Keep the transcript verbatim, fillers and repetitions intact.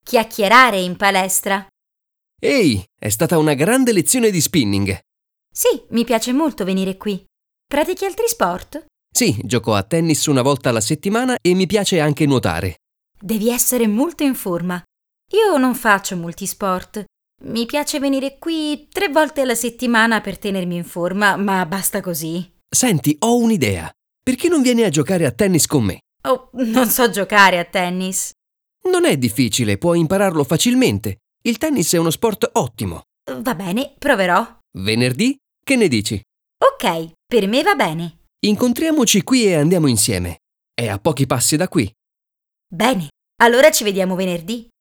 chiacchierare in palestra. Ehi, è stata una grande lezione di spinning. Sì, mi piace molto venire qui. Pratichi altri sport? Sì, gioco a tennis una volta alla settimana e mi piace anche nuotare. Devi essere molto in forma. Io non faccio molti sport. Mi piace venire qui tre volte alla settimana per tenermi in forma, ma basta così. Senti, ho un'idea. Perché non vieni a giocare a tennis con me? Oh, non so giocare a tennis. Non è difficile, puoi impararlo facilmente. Il tennis è uno sport ottimo. Va bene, proverò. Venerdì? Che ne dici? Ok, per me va bene. Incontriamoci qui e andiamo insieme. È a pochi passi da qui. Bene, allora ci vediamo venerdì.